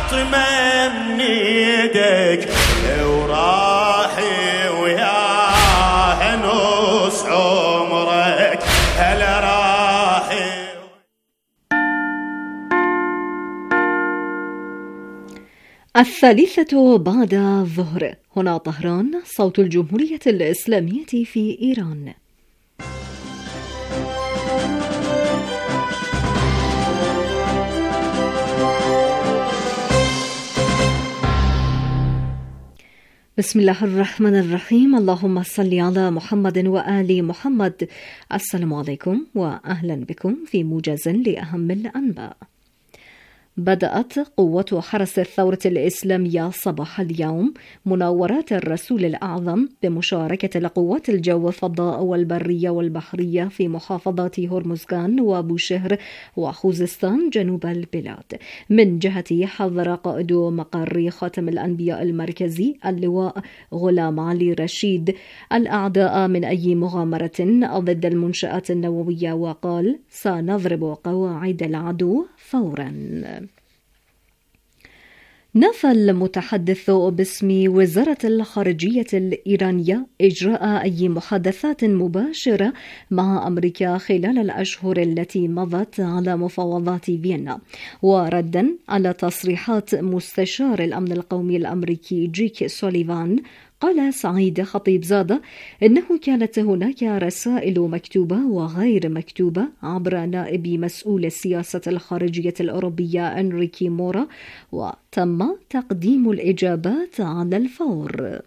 فاطمة من ايدك وراحي وياها نص عمرك هلا راحي. الثالثة بعد الظهر. هنا طهران، صوت الجمهورية الإسلامية في إيران. بسم الله الرحمن الرحيم. اللهم صل على محمد وآل محمد. السلام عليكم وأهلا بكم في موجز لأهم الأنباء. بدأت قوة حرس الثورة الإسلامية صباح اليوم مناورات الرسول الأعظم بمشاركة القوات الجو الفضاء والبرية والبحرية في محافظات هرمزغان وبوشهر وخوزستان جنوب البلاد. من جهته حذر قائد مقر خاتم الأنبياء المركزي اللواء غلام علي رشيد الأعداء من أي مغامرة ضد المنشآت النووية، وقال: سنضرب قواعد العدو فورا. نفى المتحدث باسم وزارة الخارجية الإيرانية إجراء أي محادثات مباشرة مع أمريكا خلال الأشهر التي مضت على مفاوضات فيينا، وردا على تصريحات مستشار الأمن القومي الأمريكي جيك سوليفان. قال سعيد خطيبزادة إنه كانت هناك رسائل مكتوبة وغير مكتوبة عبر نائب مسؤول السياسة الخارجية الأوروبية أنريكي مورا، وتم تقديم الإجابات على الفور.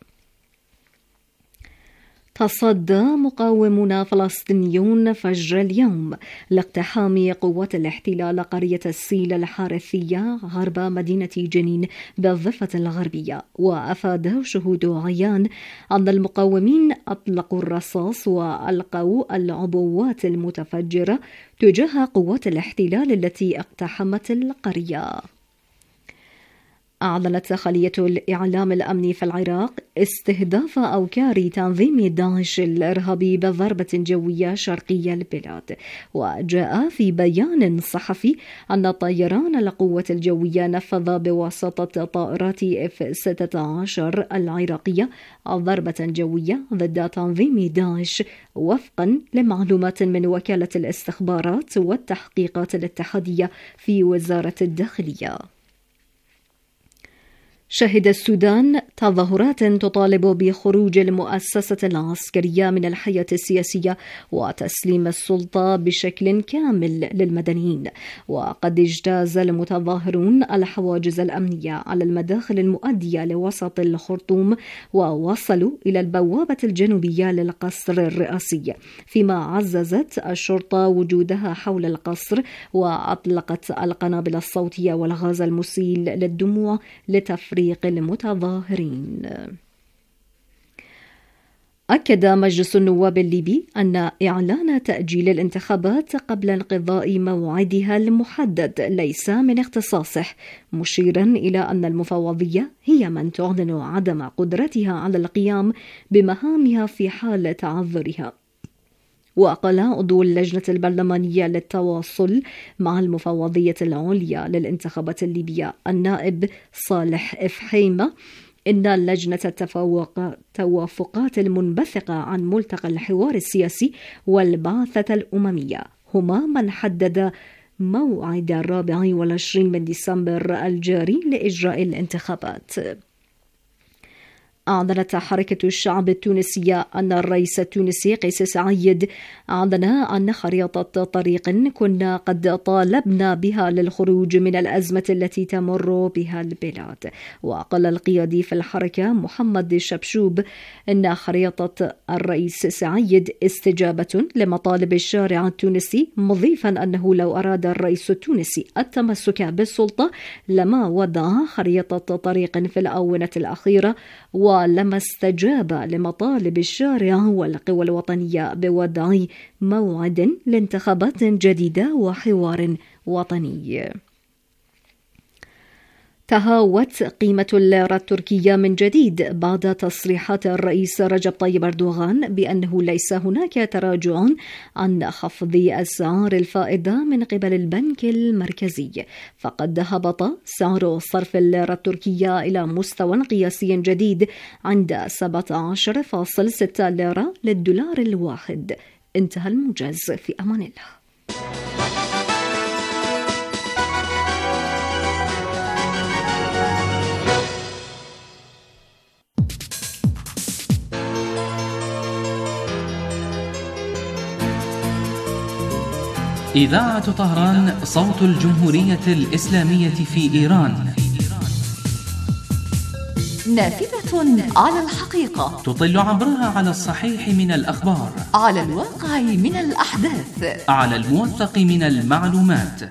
تصدى مقاومون فلسطينيون فجر اليوم لاقتحام قوات الاحتلال قرية السيل الحارثية غرب مدينة جنين بالضفة الغربية، وأفاد شهود عيان أن المقاومين أطلقوا الرصاص وألقوا العبوات المتفجرة تجاه قوات الاحتلال التي اقتحمت القرية. أعلنت خلية الإعلام الأمني في العراق استهداف أوكار تنظيم داعش الإرهابي بضربة جوية شرقي البلاد، وجاء في بيان صحفي أن طيران القوة الجوية نفذ بواسطة طائرات F-16 العراقية ضربة جوية ضد تنظيم داعش وفقا لمعلومات من وكالة الاستخبارات والتحقيقات الاتحادية في وزارة الداخلية. شهد السودان تظاهرات تطالب بخروج المؤسسة العسكرية من الحياة السياسية وتسليم السلطة بشكل كامل للمدنيين، وقد اجتاز المتظاهرون الحواجز الأمنية على المداخل المؤدية لوسط الخرطوم ووصلوا إلى البوابة الجنوبية للقصر الرئاسي، فيما عززت الشرطة وجودها حول القصر وأطلقت القنابل الصوتية والغاز المسيل للدموع لتفريق المتظاهرين. أكد مجلس النواب الليبي أن إعلان تأجيل الانتخابات قبل انقضاء موعدها المحدد ليس من اختصاصه، مشيرا إلى أن المفوضية هي من تعلن عدم قدرتها على القيام بمهامها في حال تعذرها. وقال عضو اللجنة البرلمانية للتواصل مع المفوضية العليا للانتخابات الليبية النائب صالح إفحيمة إن لجنة التوافقات المنبثقة عن ملتقى الحوار السياسي والبعثة الأممية هما من حدد موعد 24 من ديسمبر الجاري لإجراء الانتخابات. أعلنت حركة الشعب التونسية أن الرئيس التونسي قيس سعيد أعلن أن خريطة طريق كنا قد طالبنا بها للخروج من الأزمة التي تمر بها البلاد. وقال القيادي في الحركة محمد شبشوب أن خريطة الرئيس سعيد استجابة لمطالب الشارع التونسي، مضيفا أنه لو أراد الرئيس التونسي التمسك بالسلطة لما وضع خريطة طريق في الآونة الأخيرة ولما استجاب لمطالب الشارع والقوى الوطنية بوضع موعد لانتخابات جديدة وحوار وطني. تهاوت قيمة الليرة التركية من جديد بعد تصريحات الرئيس رجب طيب أردوغان بأنه ليس هناك تراجع عن خفض أسعار الفائدة من قبل البنك المركزي، فقد هبط سعر صرف الليرة التركية إلى مستوى قياسي جديد عند 17.6 ليرة للدولار الواحد. انتهى الموجز، في أمان الله. إذاعة طهران، صوت الجمهورية الإسلامية في إيران، نافذة على الحقيقة، تطل عبرها على الصحيح من الأخبار، على الواقع من الأحداث، على الموثق من المعلومات.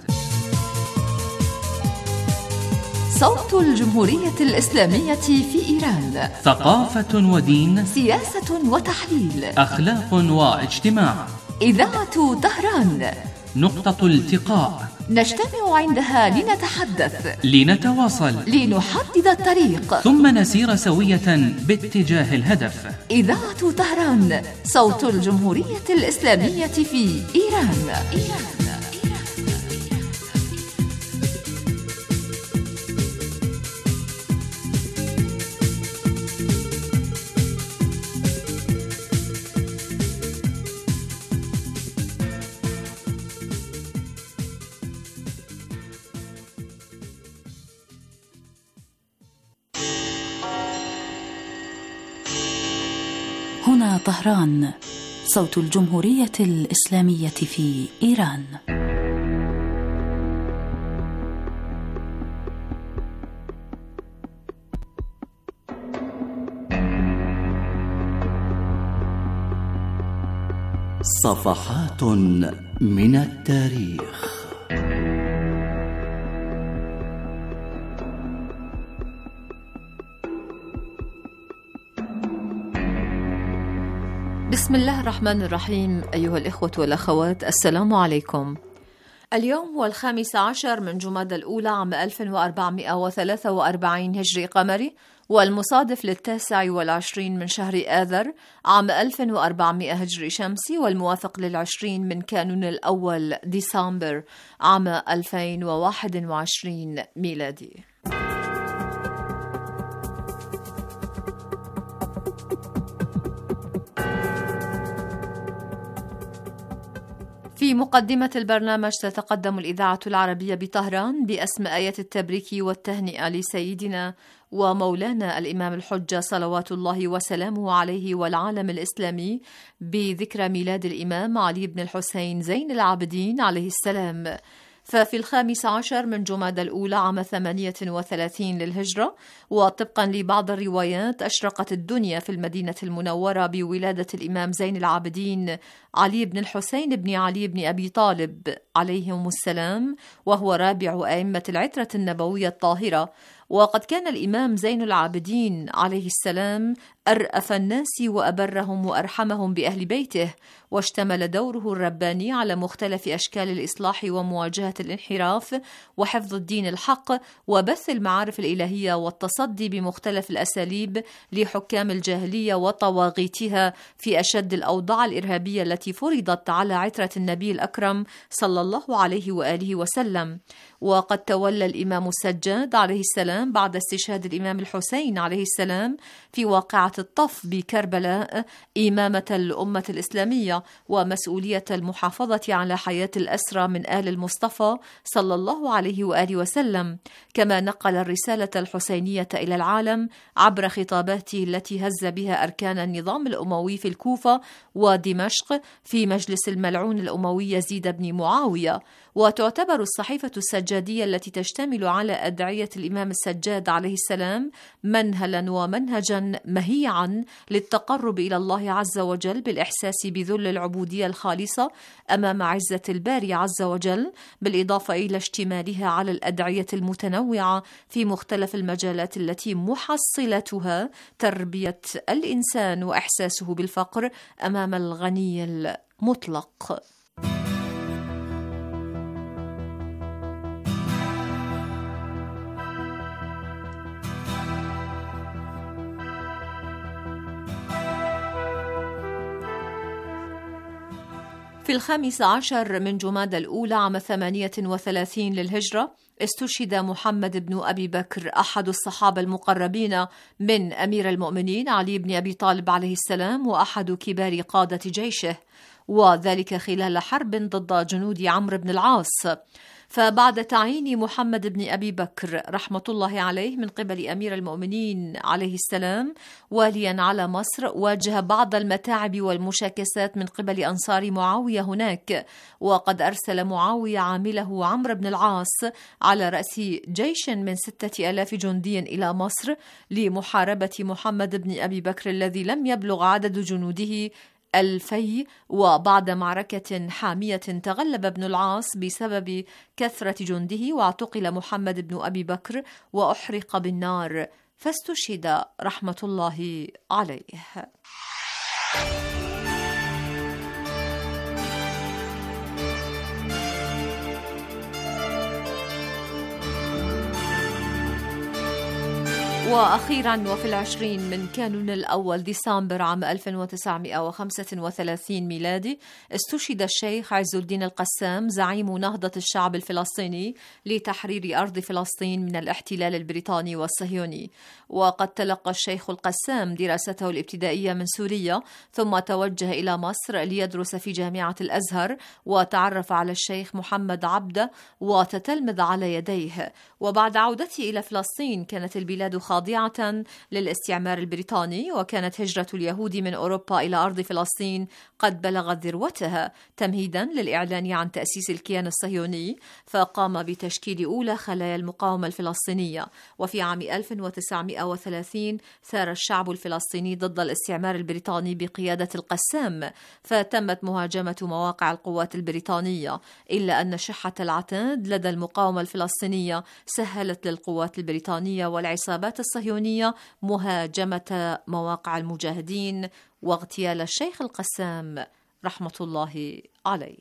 صوت الجمهورية الإسلامية في إيران، ثقافة ودين، سياسة وتحليل، أخلاق واجتماع. إذاعة طهران، نقطة التقاء، نجتمع عندها لنتحدث، لنتواصل، لنحدد الطريق، ثم نسير سوية باتجاه الهدف. إذاعة طهران، صوت الجمهورية الإسلامية في إيران. هنا طهران، صوت الجمهورية الإسلامية في إيران. صفحات من التاريخ. بسم الله الرحمن الرحيم. أيها الإخوة والأخوات، السلام عليكم. اليوم هو 15 من جمادى الأولى عام 1443 هجري قمري، والمصادف 29 من شهر آذر عام 1400 هجري شمسي، والموافق 20 من كانون الأول ديسمبر عام 2021 ميلادي. في مقدمة البرنامج تتقدم الإذاعة العربية بطهران بأسم آيات التبريك والتهنئة لسيدنا ومولانا الإمام الحجة صلوات الله وسلامه عليه والعالم الإسلامي بذكرى ميلاد الإمام علي بن الحسين زين العابدين عليه السلام. ففي 15 من جمادى الأولى عام 38 للهجرة، وطبقا لبعض الروايات، أشرقت الدنيا في المدينة المنورة بولادة الإمام زين العابدين علي بن الحسين بن علي بن أبي طالب عليهم السلام، وهو رابع أئمة العترة النبوية الطاهرة. وقد كان الإمام زين العابدين عليه السلام أرأف الناس وأبرهم وأرحمهم بأهل بيته، واشتمل دوره الرباني على مختلف أشكال الإصلاح ومواجهة الانحراف وحفظ الدين الحق وبث المعارف الإلهية والتصدي بمختلف الأساليب لحكام الجاهلية وطواغيتها في أشد الأوضاع الإرهابية التي فرضت على عترة النبي الأكرم صلى الله عليه وآله وسلم. وقد تولى الإمام السجاد عليه السلام بعد استشهاد الإمام الحسين عليه السلام في واقعة الطف بكربلاء إمامة الأمة الإسلامية ومسؤولية المحافظة على حياة الأسرى من آل المصطفى صلى الله عليه وآله وسلم، كما نقل الرسالة الحسينية إلى العالم عبر خطاباته التي هز بها أركان النظام الأموي في الكوفة ودمشق في مجلس الملعون الأموي يزيد بن معاوية. وتعتبر الصحيفة السجادية التي تشتمل على أدعية الإمام السجاد عليه السلام منهلا ومنهجا مهيعا للتقرب إلى الله عز وجل بالإحساس بذل العبودية الخالصة أمام عزة الباري عز وجل، بالإضافة إلى اشتمالها على الأدعية المتنوعة في مختلف المجالات التي محصلتها تربية الإنسان وإحساسه بالفقر أمام الغني المطلق. في 15 من جمادى الأولى عام 38 للهجرة استشهد محمد بن أبي بكر أحد الصحابة المقربين من أمير المؤمنين علي بن أبي طالب عليه السلام وأحد كبار قادة جيشه، وذلك خلال حرب ضد جنود عمرو بن العاص. فبعد تعيين محمد بن أبي بكر رحمة الله عليه من قبل أمير المؤمنين عليه السلام واليا على مصر، واجه بعض المتاعب والمشاكسات من قبل أنصار معاوية هناك، وقد أرسل معاوية عامله عمرو بن العاص على رأس جيش من 6000 جندي إلى مصر لمحاربة محمد بن أبي بكر الذي لم يبلغ عدد جنوده 2000. وبعد معركة حامية تغلب ابن العاص بسبب كثرة جنده، واعتقل محمد بن أبي بكر وأحرق بالنار، فاستشهد رحمة الله عليه. وأخيرا وفي 20 من كانون الأول ديسمبر عام 1935 ميلادي استشهد الشيخ عز الدين القسام زعيم نهضة الشعب الفلسطيني لتحرير أرض فلسطين من الاحتلال البريطاني والصهيوني. وقد تلقى الشيخ القسام دراسته الابتدائية من سوريا، ثم توجه إلى مصر ليدرس في جامعة الأزهر، وتعرف على الشيخ محمد عبده وتتلمذ على يديه. وبعد عودته إلى فلسطين كانت البلاد خاضعة للاستعمار البريطاني، وكانت هجرة اليهود من أوروبا إلى أرض فلسطين قد بلغت ذروتها تمهيدا للإعلان عن تأسيس الكيان الصهيوني، فقام بتشكيل أولى خلايا المقاومة الفلسطينية. وفي عام 1930 ثار الشعب الفلسطيني ضد الاستعمار البريطاني بقيادة القسام، فتمت مهاجمة مواقع القوات البريطانية، إلا أن شحة العتاد لدى المقاومة الفلسطينية سهلت للقوات البريطانية والعصابات الصهيونية مهاجمة مواقع المجاهدين واغتيال الشيخ القسام رحمة الله عليه.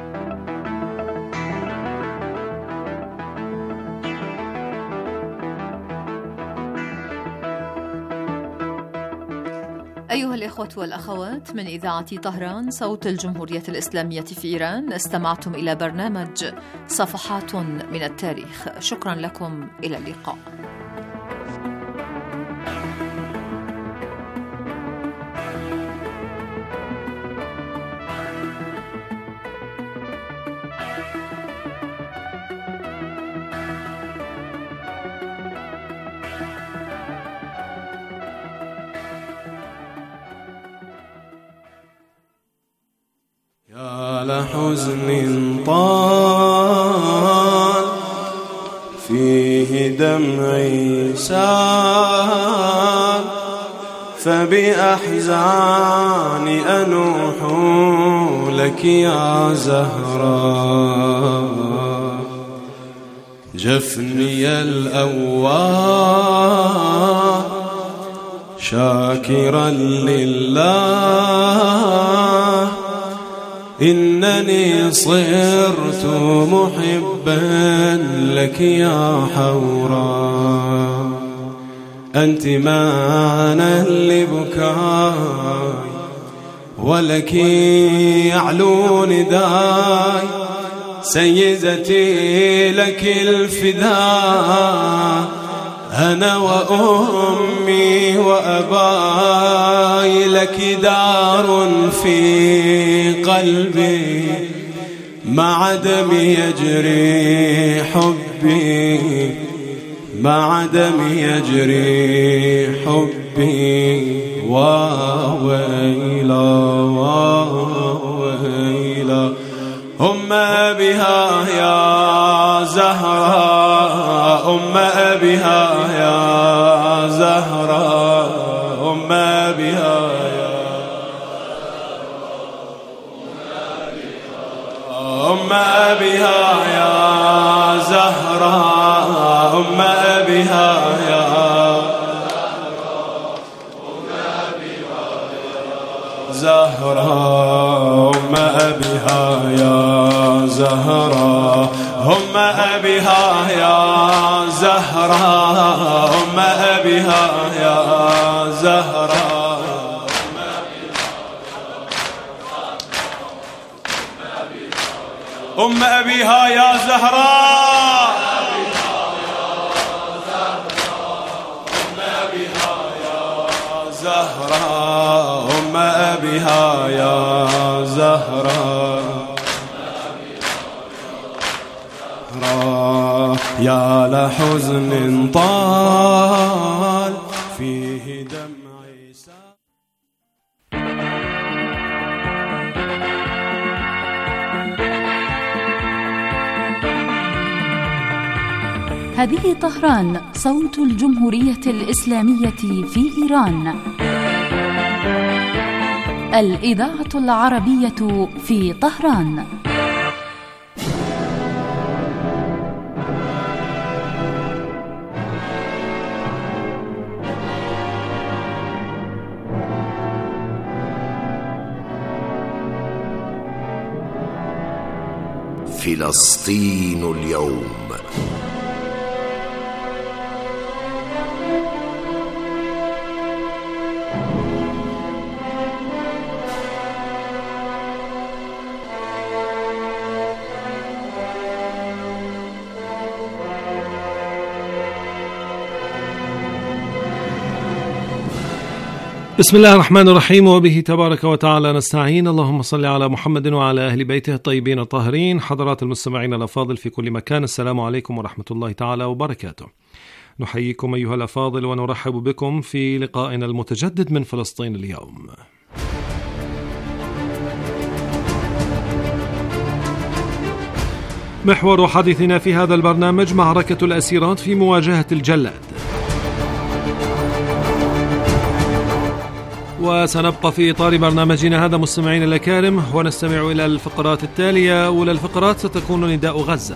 أيها الإخوة والأخوات، من إذاعة طهران صوت الجمهورية الإسلامية في إيران، استمعتم إلى برنامج صفحات من التاريخ. شكرا لكم، إلى اللقاء. يا لحزن طال فيه دمعي سال، فبأحزاني أنوح لك يا زهراء. جفني الأواب شاكرا لله، إنني صرت محبا لك يا حوراء. أنت معنى لبكاي ولك يعلو نداي، سيدتي لك الفداء. أنا وأمي وأباي لك دار في قلبي، مع دمي يجري حبي، مع دمي يجري حبي. وويلا وويلا أم بها يا زهراء، أم بها يا زهراء، أم بها يا أم بها يا زهراء، أم بها يا زهراء، أم بها يا زهراء، أم بها يا زهراء، أم بها يا زهراء، أم أبيها يا زهراء، أم أبيها يا زهراء، أم أبيها يا زهراء، يا لحزن طال فيه دمعي سال. هذه طهران، صوت الجمهورية الإسلامية في إيران. الإذاعة العربية في طهران. فلسطين اليوم. بسم الله الرحمن الرحيم، وبه تبارك وتعالى نستعين. اللهم صل على محمد وعلى أهل بيته الطيبين الطاهرين. حضرات المستمعين الأفاضل في كل مكان، السلام عليكم ورحمة الله تعالى وبركاته. نحييكم أيها الأفاضل ونرحب بكم في لقائنا المتجدد من فلسطين اليوم. محور حديثنا في هذا البرنامج معركة الأسيرات في مواجهة الجلاد، وسنبقى في إطار برنامجنا هذا مستمعين الأكارم ونستمع إلى الفقرات التالية. أولى الفقرات ستكون نداء غزة.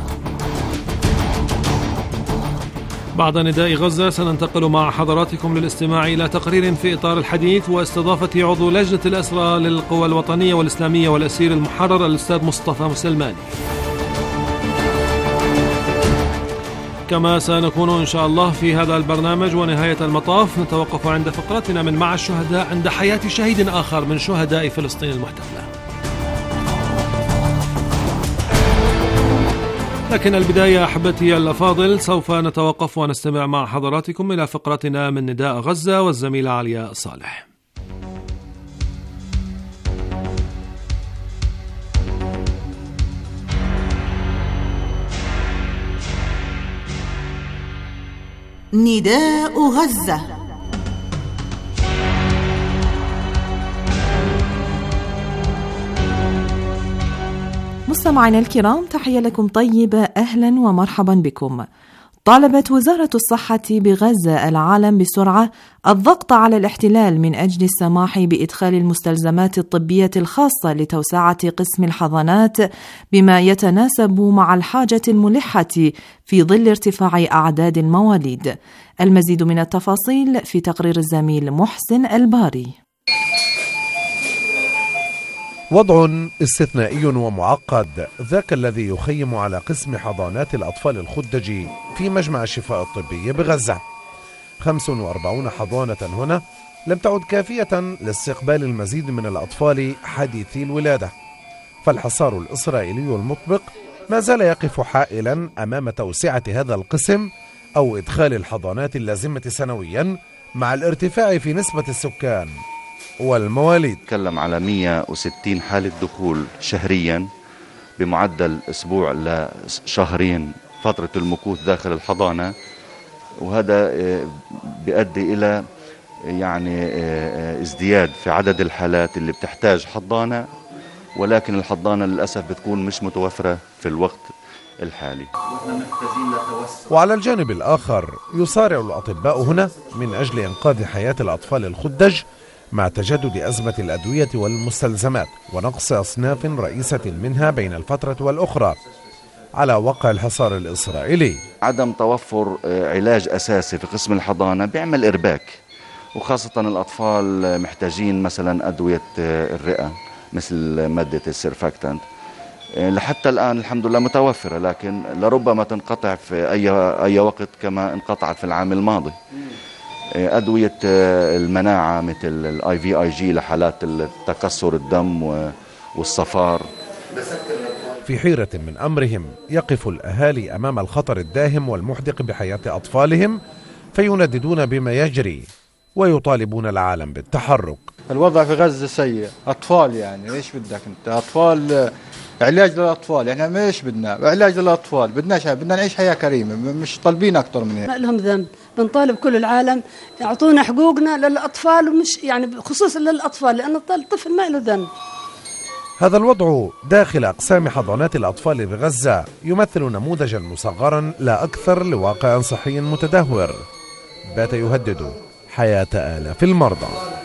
بعد نداء غزة سننتقل مع حضراتكم للاستماع إلى تقرير في إطار الحديث واستضافة عضو لجنة الأسرى للقوى الوطنية والإسلامية والأسير المحرر الأستاذ مصطفى مسلماني. كما سنكون إن شاء الله في هذا البرنامج ونهاية المطاف نتوقف عند فقرتنا من مع الشهداء عند حياة شهيد آخر من شهداء فلسطين المحتلة. لكن البداية أحبتي الأفاضل، سوف نتوقف ونستمع مع حضراتكم إلى فقرتنا من نداء غزة والزميلة علياء صالح. نداء غزة. مستمعينا الكرام، تحية لكم طيبة، أهلا ومرحبا بكم. طالبت وزارة الصحة بغزة العالم بسرعة الضغط على الاحتلال من أجل السماح بإدخال المستلزمات الطبية الخاصة لتوسعة قسم الحضانات بما يتناسب مع الحاجة الملحة في ظل ارتفاع أعداد المواليد. المزيد من التفاصيل في تقرير الزميل محسن الباري. وضع استثنائي ومعقد، ذاك الذي يخيم على قسم حضانات الأطفال الخدج في مجمع الشفاء الطبي بغزة. 45 حضانة هنا لم تعد كافية لاستقبال المزيد من الأطفال حديثي الولادة، فالحصار الإسرائيلي المطبق ما زال يقف حائلا أمام توسعة هذا القسم أو إدخال الحضانات اللازمة سنويا مع الارتفاع في نسبة السكان والمواليد. نتكلم على 160 حالة دخول شهريا بمعدل أسبوع لشهرين فترة المكوث داخل الحضانة، وهذا بيؤدي إلى ازدياد في عدد الحالات اللي بتحتاج حضانة، ولكن الحضانة للأسف بتكون مش متوفرة في الوقت الحالي. وعلى الجانب الآخر يصارع الأطباء هنا من أجل إنقاذ حياة الأطفال الخدج مع تجدد أزمة الأدوية والمستلزمات ونقص أصناف رئيسة منها بين الفترة والأخرى على وقع الحصار الإسرائيلي. عدم توفر علاج أساسي في قسم الحضانة بيعمل إرباك، وخاصة الأطفال محتاجين مثلا أدوية الرئة مثل مادة السيرفاكتانت، لحتى الآن الحمد لله متوفرة، لكن لربما تنقطع في أي وقت كما انقطعت في العام الماضي. أدوية المناعة مثل IVIG لحالات تكسر الدم والصفار. في حيرة من أمرهم يقف الأهالي أمام الخطر الداهم والمحدق بحياة أطفالهم فينددون بما يجري ويطالبون العالم بالتحرك. الوضع في غزة سيء، أطفال يعني إيش بدك أنت؟ أطفال، علاج للأطفال، إحنا ما إيش بدنا علاج للأطفال، بدنا نعيش حياة كريمة، مش طالبين أكتر من هيك. ما لهم ذنب، بنطالب كل العالم يعطونا حقوقنا للأطفال، ومش يعني خصوصا للأطفال لأن الطفل ما له ذنب. هذا الوضع داخل أقسام حضانات الأطفال بغزة يمثل نموذجا مصغرا لا أكثر لواقع صحي متدهور بات يهدد حياة آلاف المرضى.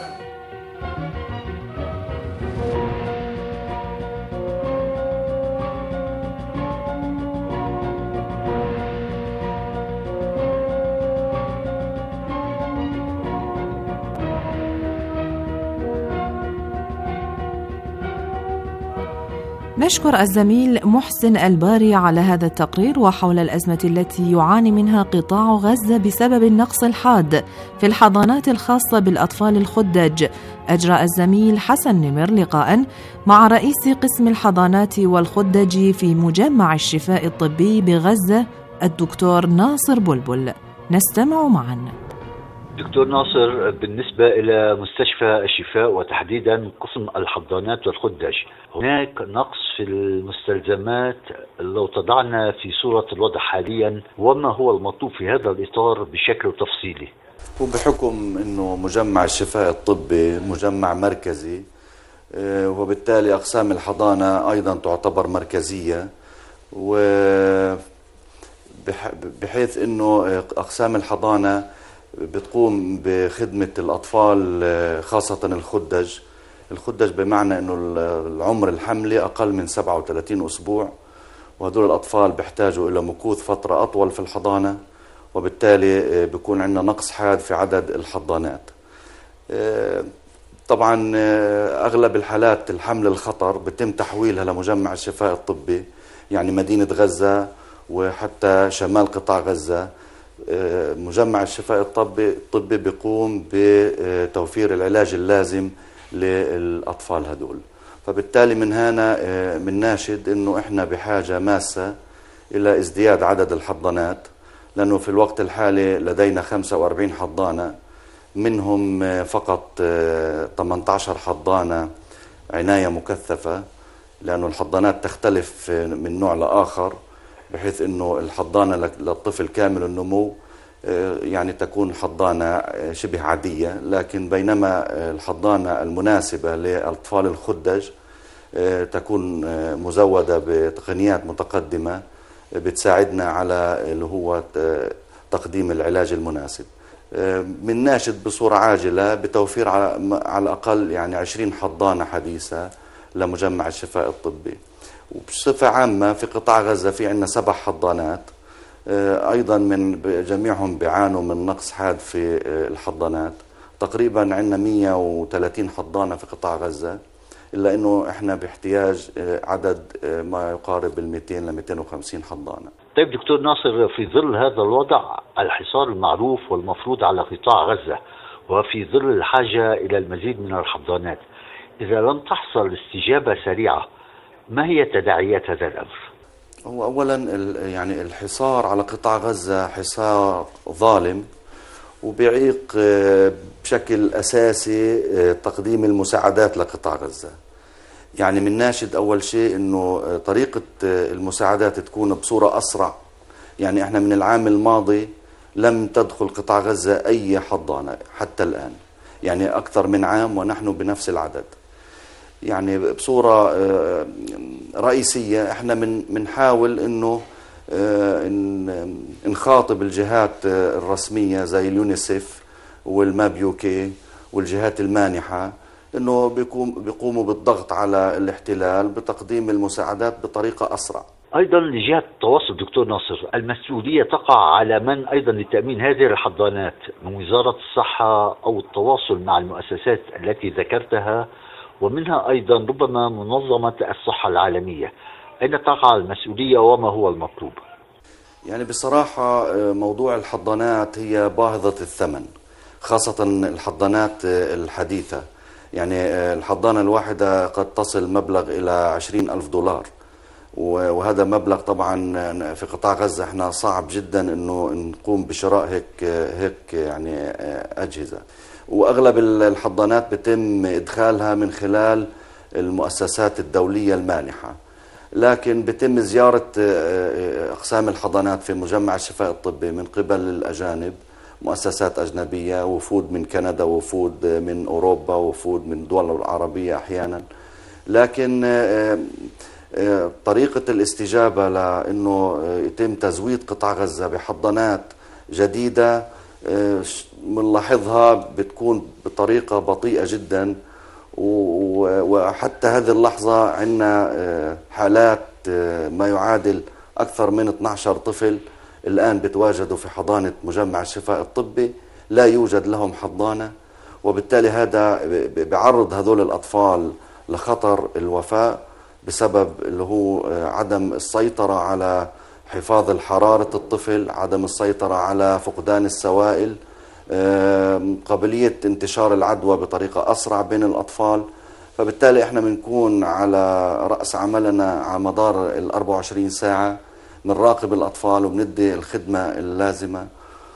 نشكر الزميل محسن الباري على هذا التقرير وحول الأزمة التي يعاني منها قطاع غزة بسبب النقص الحاد في الحضانات الخاصة بالأطفال الخدج. أجرى الزميل حسن نمر لقاء مع رئيس قسم الحضانات والخدج في مجمع الشفاء الطبي بغزة الدكتور ناصر بلبل. نستمع معا. دكتور ناصر، بالنسبة إلى مستشفى الشفاء وتحديدا قسم الحضانات والخدج، هناك نقص في المستلزمات. لو تضعنا في صورة الوضع حاليا وما هو المطلوب في هذا الإطار بشكل تفصيلي؟ وبحكم أنه مجمع الشفاء الطبي مجمع مركزي، وبالتالي أقسام الحضانة أيضا تعتبر مركزية، بحيث أنه أقسام الحضانة بتقوم بخدمة الأطفال خاصة الخدج بمعنى أنه العمر الحملي أقل من 37 أسبوع، وهدول الأطفال بيحتاجوا إلى مكوث فترة أطول في الحضانة، وبالتالي بيكون عندنا نقص حاد في عدد الحضانات. طبعا أغلب الحالات الحمل الخطر بتم تحويلها لمجمع الشفاء الطبي، يعني مدينة غزة وحتى شمال قطاع غزة. مجمع الشفاء الطبي بيقوم بتوفير العلاج اللازم للأطفال هدول. فبالتالي من هنا بنناشد إنه إحنا بحاجة ماسة إلى ازدياد عدد الحضانات، لأنه في الوقت الحالي لدينا 45 حضانة، منهم فقط 18 حضانة عناية مكثفة، لأنه الحضانات تختلف من نوع لآخر، بحيث أنه الحضانة للطفل كامل النمو يعني تكون حضانة شبه عادية، لكن بينما الحضانة المناسبة للأطفال الخدج تكون مزودة بتقنيات متقدمة بتساعدنا على اللي هو تقديم العلاج المناسب. من ناشد بصورة عاجلة بتوفير على الأقل يعني 20 حضانة حديثة لمجمع الشفاء الطبي. وبصفة عامة في قطاع غزة في عندنا 7 حضانات، أيضا من جميعهم بيعانوا من نقص حاد في الحضانات. تقريبا عندنا 130 حضانة في قطاع غزة، إلا أنه إحنا باحتياج عدد ما يقارب 200 ل 250 حضانة. طيب دكتور ناصر، في ظل هذا الوضع الحصار المعروف والمفروض على قطاع غزة، وفي ظل الحاجة إلى المزيد من الحضانات، إذا لم تحصل استجابة سريعة ما هي تداعيات هذا الأمر؟ هو أولا يعني الحصار على قطاع غزة حصار ظالم وبيعيق بشكل أساسي تقديم المساعدات لقطاع غزة. يعني من ناشد أول شيء أنه طريقة المساعدات تكون بصورة أسرع. يعني احنا من العام الماضي لم تدخل قطاع غزة أي حضانة حتى الآن، يعني أكثر من عام ونحن بنفس العدد. يعني بصورة رئيسية احنا بنحاول انه نخاطب الجهات الرسمية زي اليونيسيف والماب يوكي والجهات المانحة انه بيقوموا بالضغط على الاحتلال بتقديم المساعدات بطريقة اسرع. ايضا لجهات التواصل دكتور ناصر، المسؤولية تقع على من ايضا لتأمين هذه الحضانات، من وزارة الصحة او التواصل مع المؤسسات التي ذكرتها، ومنها أيضا ربما منظمة الصحة العالمية. أين تقع المسؤولية وما هو المطلوب؟ يعني بصراحة موضوع الحضانات هي باهظة الثمن، خاصة الحضانات الحديثة. يعني الحضانة الواحدة قد تصل مبلغ إلى $20,000، وهذا مبلغ طبعا في قطاع غزة احنا صعب جدا انه نقوم بشراء هيك يعني أجهزة. وأغلب الحضانات بتم إدخالها من خلال المؤسسات الدولية المانحة، لكن بتم زيارة أقسام الحضانات في مجمع الشفاء الطبي من قبل الأجانب، مؤسسات أجنبية، وفود من كندا، وفود من أوروبا، وفود من الدول العربية أحيانا. لكن طريقة الاستجابة لأنه يتم تزويد قطاع غزة بحضانات جديدة بنلاحظها بتكون بطريقة بطيئة جدا، وحتى هذه اللحظة عندنا حالات ما يعادل أكثر من 12 طفل الآن بتواجدوا في حضانة مجمع الشفاء الطبي لا يوجد لهم حضانة، وبالتالي هذا بيعرض هذول الأطفال لخطر الوفاة بسبب اللي هو عدم السيطرة على حفاظ الحرارة الطفل، عدم السيطرة على فقدان السوائل، قابلية انتشار العدوى بطريقة أسرع بين الأطفال. فبالتالي احنا بنكون على رأس عملنا على مدار 24 ساعة بنراقب الأطفال وبندي الخدمة اللازمة.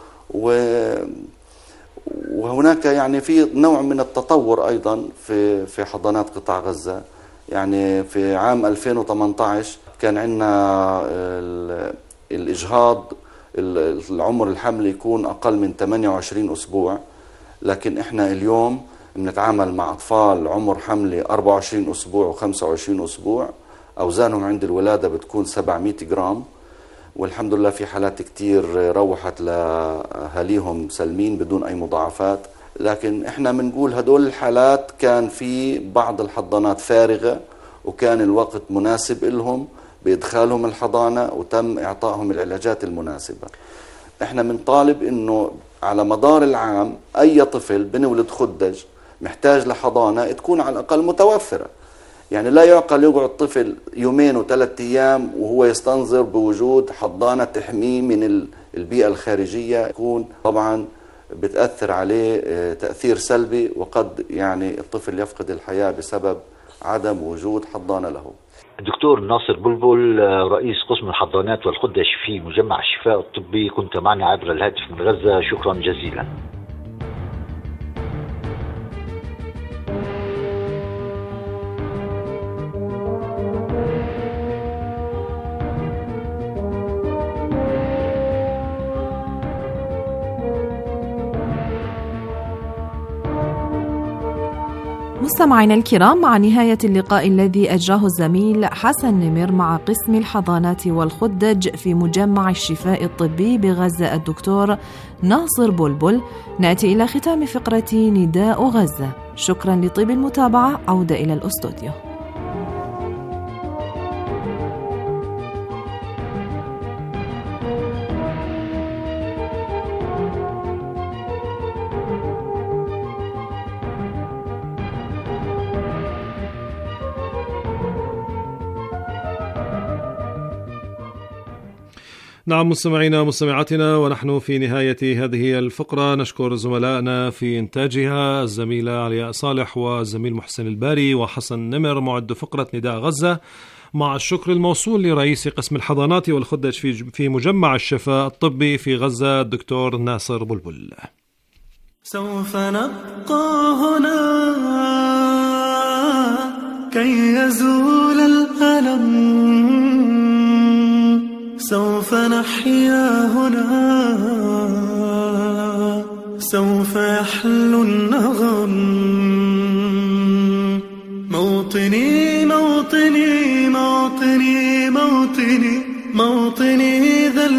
وهناك يعني في نوع من التطور أيضا في حضانات قطاع غزة. يعني في عام 2018 كان عندنا الإجهاض العمر الحمل يكون أقل من 28 أسبوع، لكن إحنا اليوم بنتعامل مع أطفال عمر حمل 24 أسبوع و25 أسبوع، أوزانهم عند الولادة بتكون 700 جرام، والحمد لله في حالات كتير روحت لأهاليهم سلمين بدون أي مضاعفات. لكن إحنا بنقول هدول الحالات كان في بعض الحضانات فارغة وكان الوقت مناسب لهم بإدخالهم الحضانة وتم إعطائهم العلاجات المناسبة. إحنا بنطالب إنه على مدار العام أي طفل بنولد خدج محتاج لحضانة تكون على الأقل متوفرة. يعني لا يعقل يقعد طفل 2 و3 أيام وهو يستنظر بوجود حضانة تحميه من البيئة الخارجية، يكون طبعا بتأثر عليه تأثير سلبي، وقد يعني الطفل يفقد الحياة بسبب عدم وجود حضانة له. الدكتور ناصر بلبل، رئيس قسم الحضانات والخدج في مجمع الشفاء الطبي، كنت معنا عبر الهاتف من غزة، شكرا جزيلا. مستمعينا الكرام، مع نهاية اللقاء الذي أجراه الزميل حسن نمر مع قسم الحضانات والخدج في مجمع الشفاء الطبي بغزة الدكتور ناصر بلبل، نأتي إلى ختام فقرة نداء غزة. شكرا لطيب المتابعة، عودة إلى الأستوديو. نعم مستمعينا ومستمعاتنا، ونحن في نهاية هذه الفقرة نشكر زملائنا في إنتاجها الزميلة علياء صالح والزميل محسن الباري وحسن نمر معد فقرة نداء غزة، مع الشكر الموصول لرئيس قسم الحضانات والخدج في مجمع الشفاء الطبي في غزة الدكتور ناصر بلبل. سوف نبقى هنا كي يزول الألم، سوف نحيا هنا، سوف يحلو النغم. موطني موطني موطني موطني موطني ذا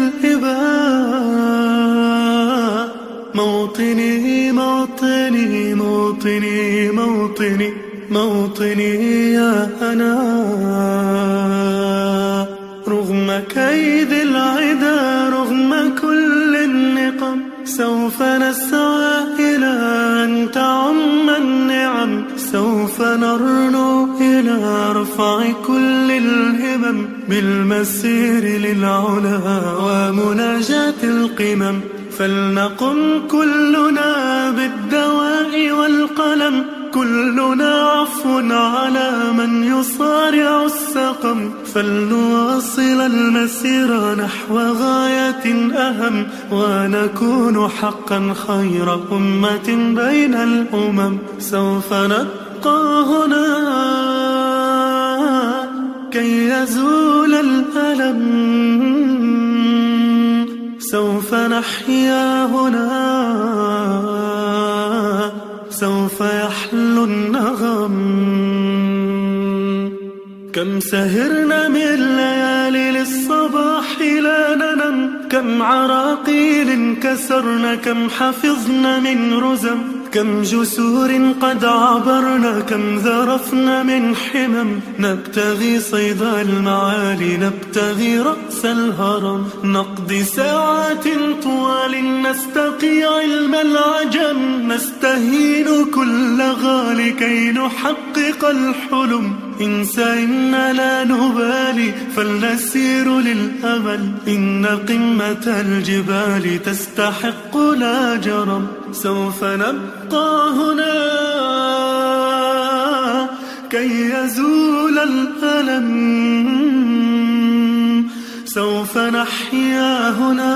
الإباء، موطني موطني موطني موطني موطني يا أنا. رغم كيد العدا، رغم كل النقم، سوف نسعى إلى أن تعم النعم، سوف نرنو إلى رفع كل الهمم، بالمسير للعلا ومناجاة القمم. فلنقم كلنا بالدواء والقلم، كلنا عفو على من يصارع السقم، فلنواصل المسير نحو غاية أهم، ونكون حقا خير أمة بين الأمم. سوف نبقى هنا كي يزول الألم، سوف نحيا هنا، سوف يحلو النغم. كم سهرنا من ليالي للصباح لا ننم، كم عراقيل كسرنا، كم حفظنا من رزم، كم جسور قد عبرنا، كم ذرفنا من حمم. نبتغي صيد المعالي، نبتغي رأس الهرم، نقضي ساعات طوال نستقي علم العجم، نستهين كل غالي كي نحقق الحلم. إنسى إن لا نبالي فلنسير للأمل، إن قمة الجبال تستحق لا جرم. سوف نبقى هنا كي يزول الألم، سوف نحيا هنا،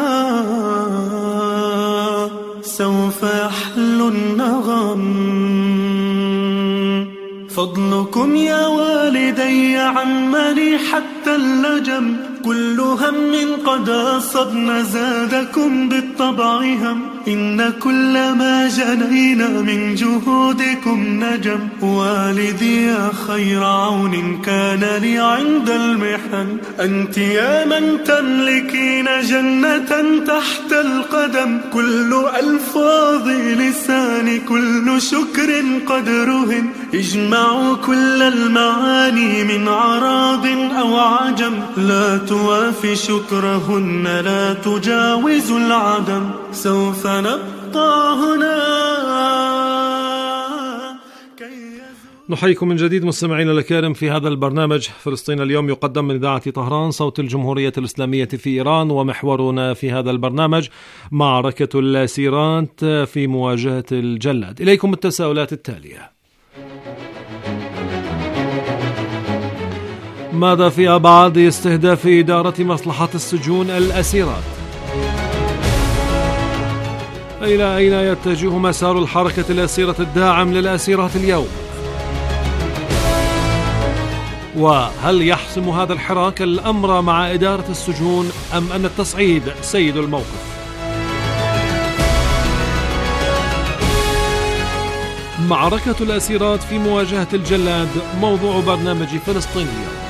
سوف يحلو النغم. فضلكم يا والدي عمني حتى اللجم، كل هم قد أصبنا زادكم بالطبع هم، إن كل ما جنينا من جهودكم نجم. والدي يا خير عون كان لي عند المحن، أنت يا من تملكين جنة تحت القدم. كل ألفاظ لساني كل شكر قد رهن، اجمعوا كل المعاني من عراب أو عجم، لا توافي شكرهن لا تجاوز العدم. سوف نبقى هنا. نحييكم من جديد مستمعينا الكرام في هذا البرنامج فلسطين اليوم، يقدم من إذاعة طهران صوت الجمهورية الإسلامية في إيران. ومحورنا في هذا البرنامج معركة الأسيرات في مواجهة الجلاد. إليكم التساؤلات التالية: ماذا في أبعاد استهداف إدارة مصلحة السجون الأسيرات؟ إلى أين يتجه مسار الحركة الأسيرة الداعم للأسيرات اليوم؟ وهل يحسم هذا الحراك الأمر مع إدارة السجون أم أن التصعيد سيد الموقف؟ معركة الأسيرات في مواجهة الجلاد موضوع برنامج فلسطين اليوم.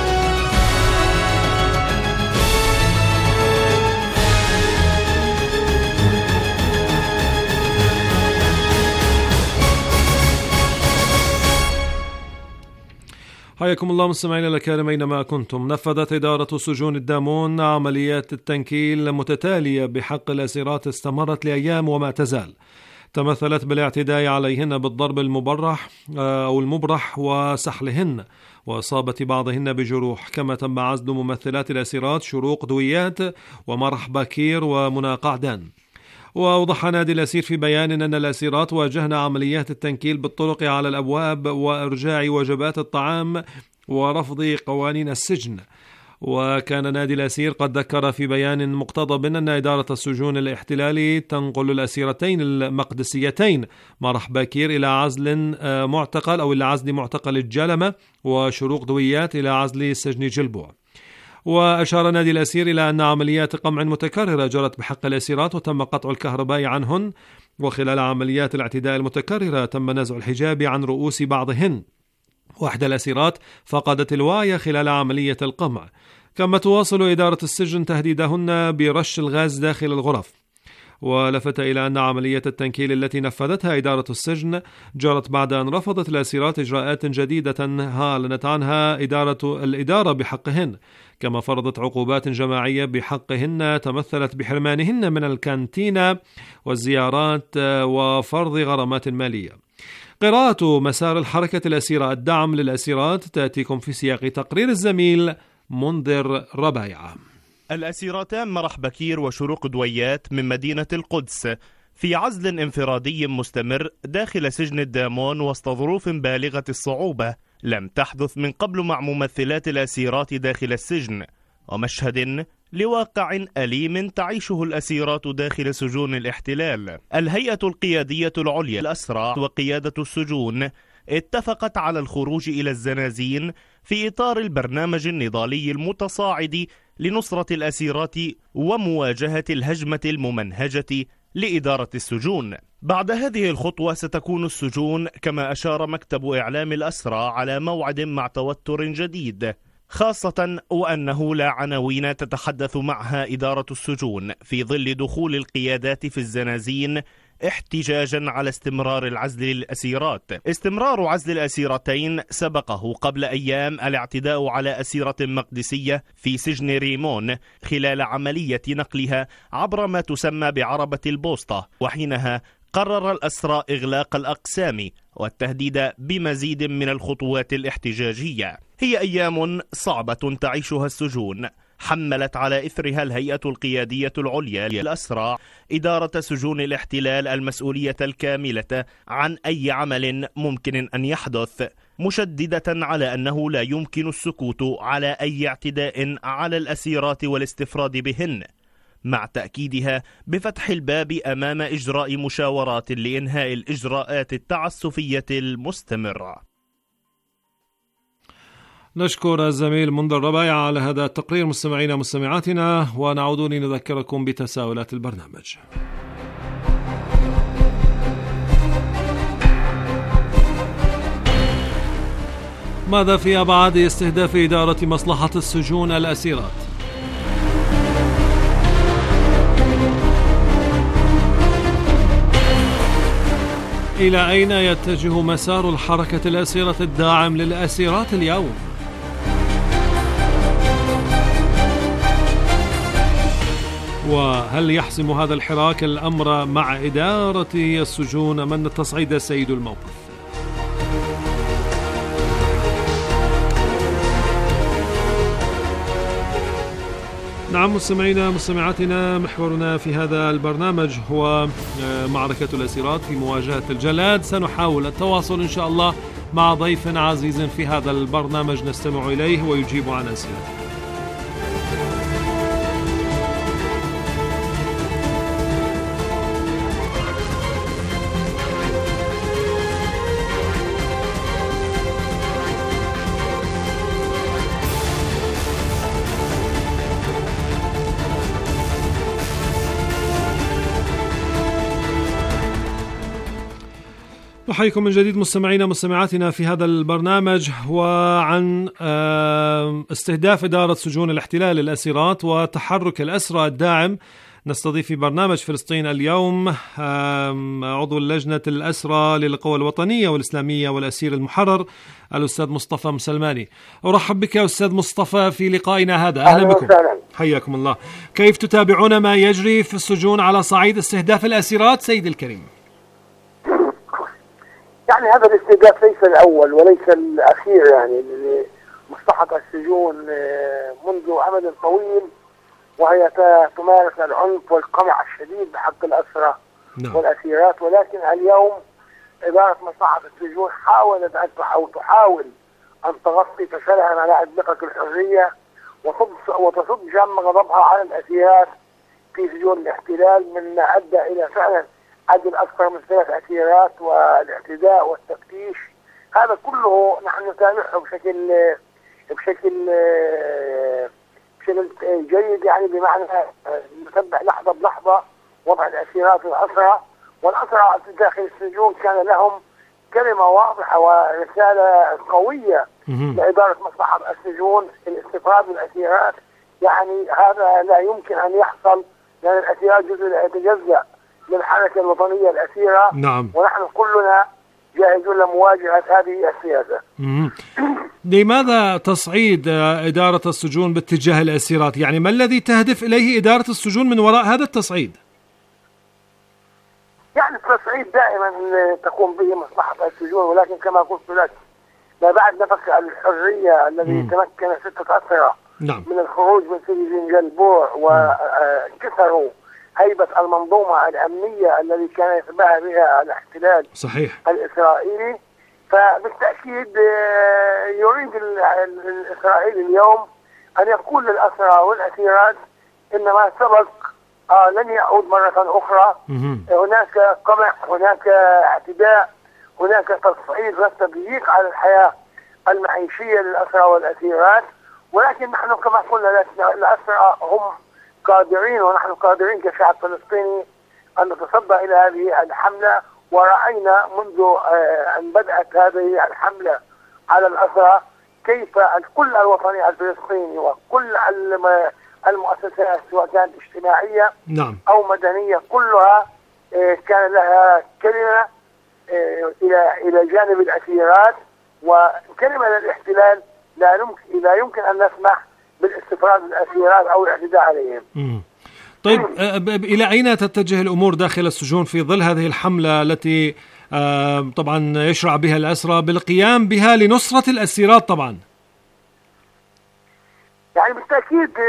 حياكم الله مستمعينا الكرام أينما كنتم. نفذت إدارة سجون الدامون عمليات التنكيل متتالية بحق الأسيرات استمرت لأيام وما تزال، تمثلت بالاعتداء عليهن بالضرب المبرح وسحلهن وإصابة بعضهن بجروح، كما تم عزل ممثلات الأسيرات شروق دويات ومرح بكير ومنى قعدان. وأوضح نادي الأسير في بيان أن الأسيرات واجهن عمليات التنكيل بالطرق على الأبواب وإرجاع وجبات الطعام ورفض قوانين السجن. وكان نادي الأسير قد ذكر في بيان مقتضب أن إدارة السجون الاحتلالي تنقل الأسيرتين المقدسيتين مرح بكير إلى عزل معتقل الجلمة وشروق دويات إلى عزل سجن جلبوع. وأشار نادي الأسير إلى أن عمليات قمع متكررة جرت بحق الأسيرات وتم قطع الكهرباء عنهن، وخلال عمليات الاعتداء المتكررة تم نزع الحجاب عن رؤوس بعضهن، وإحدى الأسيرات فقدت الوعي خلال عملية القمع. كما تواصل إدارة السجن تهديدهن برش الغاز داخل الغرف. ولفت إلى أن عملية التنكيل التي نفذتها إدارة السجن جرت بعد أن رفضت الأسيرات إجراءات جديدة أعلنت عنها الإدارة بحقهن، كما فرضت عقوبات جماعية بحقهن تمثلت بحرمانهن من الكانتينا والزيارات وفرض غرامات مالية. قراءة مسار الحركة الأسيرة الدعم للأسيرات تأتيكم في سياق تقرير الزميل منذر ربايعة. الأسيرتان مرح بكير وشروق دويات من مدينة القدس في عزل انفرادي مستمر داخل سجن الدامون وسط ظروف بالغة الصعوبة لم تحدث من قبل مع ممثلات الأسيرات داخل السجن، ومشهد لواقع أليم تعيشه الأسيرات داخل سجون الاحتلال. الهيئة القيادية العليا للأسرى وقيادة السجون اتفقت على الخروج إلى الزنازين في إطار البرنامج النضالي المتصاعد لنصرة الأسيرات ومواجهة الهجمة الممنهجة لإدارة السجون. بعد هذه الخطوة ستكون السجون كما أشار مكتب إعلام الأسرى على موعد مع توتر جديد، خاصة وأنه لا عناوين تتحدث معها إدارة السجون في ظل دخول القيادات في الزنازين احتجاجا على استمرار العزل للأسيرات. استمرار عزل الأسيرتين سبقه قبل أيام الاعتداء على أسيرة مقدسية في سجن ريمون خلال عملية نقلها عبر ما تسمى بعربة البوسطة، وحينها قرر الأسرى إغلاق الأقسام والتهديد بمزيد من الخطوات الاحتجاجية. هي أيام صعبة تعيشها السجون، حملت على إثرها الهيئة القيادية العليا للأسرى إدارة سجون الاحتلال المسؤولية الكاملة عن أي عمل ممكن أن يحدث، مشددة على أنه لا يمكن السكوت على أي اعتداء على الأسيرات والاستفراد بهن، مع تأكيدها بفتح الباب أمام إجراء مشاورات لإنهاء الإجراءات التعسفية المستمرة. نشكر الزميل منذر ربايع على هذا التقرير. مستمعينا مستمعاتنا، ونعود لنذكركم بتساؤلات البرنامج. ماذا في أبعاد استهداف إدارة مصلحة السجون الأسيرات؟ إلى أين يتجه مسار الحركة الأسيرة الداعم للأسيرات اليوم؟ وهل يحسم هذا الحراك الأمر مع إدارة السجون من تصعيد سيد الموقف؟ نعم مستمعينا مستمعاتنا، محورنا في هذا البرنامج هو معركة الأسيرات في مواجهة الجلاد. سنحاول التواصل إن شاء الله مع ضيف عزيز في هذا البرنامج نستمع إليه ويجيب عن أسئلته. أحييكم من جديد مستمعينا مستمعاتنا في هذا البرنامج، وعن استهداف إدارة سجون الاحتلال الأسيرات وتحرك الأسرى الداعم. نستضيف في برنامج فلسطين اليوم عضو اللجنة الأسرى للقوى الوطنية والإسلامية والأسير المحرر الأستاذ مصطفى مسلماني. أرحب بك أستاذ مصطفى في لقائنا هذا. أهلا بكم، حياكم الله. كيف تتابعون ما يجري في السجون على صعيد استهداف الأسيرات سيد الكريم؟ يعني هذا الاستهداف ليس الأول وليس الأخير، يعني مصلحة السجون منذ أمد طويل وهي تمارس العنف والقمع الشديد بحق الأسرى والأسيرات، ولكن اليوم إدارة مصلحة السجون حاولت أو تحاول أن تغطي فشلها على أدمغة الحرية وتصد جم غضبها على الأسيرات في سجون الاحتلال، مما أدى إلى فعلا عدد أكثر من 3 أسيرات والاعتداء والتفتيش. هذا كله نحن نتابعه بشكل جيد، يعني بمعنى نتبع لحظة بلحظة وضع الأسيرات والأسرى. والأسرى داخل السجون كان لهم كلمة واضحة ورسالة قوية لإدارة مصلحة السجون، الاستفراد بالأسيرات. يعني هذا لا يمكن أن يحصل، لأن الأسيرات جزء لا يتجزأ للحركة الوطنية الأسيرة. نعم. ونحن كلنا جاهزون لمواجهة هذه السياسة. لماذا تصعيد إدارة السجون باتجاه الأسيرات؟ يعني ما الذي تهدف إليه إدارة السجون من وراء هذا التصعيد؟ يعني التصعيد دائما تقوم به مصلحة السجون، ولكن كما قلت لك ما بعد نفخ الحرية الذي تمكن 6 أسرى من الخروج من سجن جلبوع وكسروا هيبة المنظومة الأمنية الذي كان يتباهى بها الاحتلال صحيح الإسرائيلي. فبالتأكيد يريد الإسرائيلي اليوم أن يقول للأسرى والأسيرات إن ما سبق لن يعود مرة أخرى. هناك قمع، هناك اعتداء، هناك تصعيد والتضييق على الحياة المعيشية للأسرى والأسيرات، ولكن نحن كما قلنا الأسرى هم قادرين، ونحن قادرين كشعب فلسطيني أن نتصدى إلى هذه الحملة. ورأينا منذ أن بدأت هذه الحملة على الأسرى كيف الكل الوطني الفلسطيني وكل المؤسسات سواء كانت اجتماعية أو مدنية كلها كان لها كلمة إلى جانب الأسيرات، وكلمة للاحتلال لا يمكن أن نسمح بالاستفراد بالأسيرات أو الاعتداء عليهم. طيب إلى أين تتجه الأمور داخل السجون في ظل هذه الحملة التي طبعا يشرع بها الأسرى بالقيام بها لنصرة الأسيرات؟ طبعا يعني بالتأكيد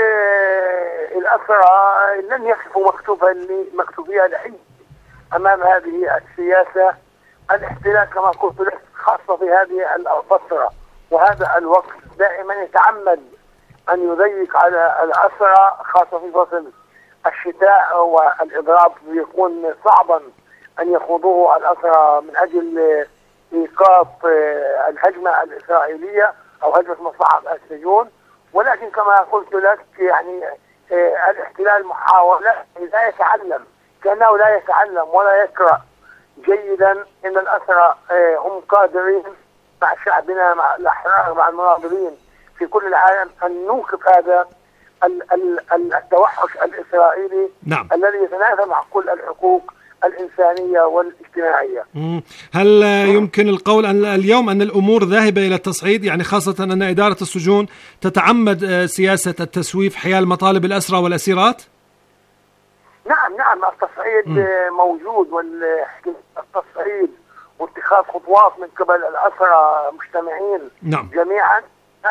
الأسرى لن يقفوا مكتوبية لحين أمام هذه السياسة. الاحتلال كما قلت لك خاصة في هذه الفترة وهذا الوقت دائما يتعمد أن يضيق على الأسرى، خاصة في فصل الشتاء والإضراب يكون صعبا أن يخوضوه الأسرى من أجل إيقاف الهجمة الإسرائيلية أو هجمة مصلحة السجون. ولكن كما قلت لك يعني الاحتلال محاولة لا يتعلم، كأنه لا يتعلم ولا يقرأ جيدا ان الأسرى هم قادرين مع شعبنا، مع الأحرار، مع المناضلين في كل العالم أن نوقف هذا التوحش الإسرائيلي الذي يتنافى مع كل الحقوق الإنسانية والاجتماعية. هل يمكن القول أن اليوم أن الأمور ذاهبة إلى التصعيد، يعني خاصة أن إدارة السجون تتعمد سياسة التسويف حيال مطالب الأسرى والأسيرات؟ نعم التصعيد موجود، والتصعيد واتخاذ خطوات من قبل الأسرى مجتمعين جميعا،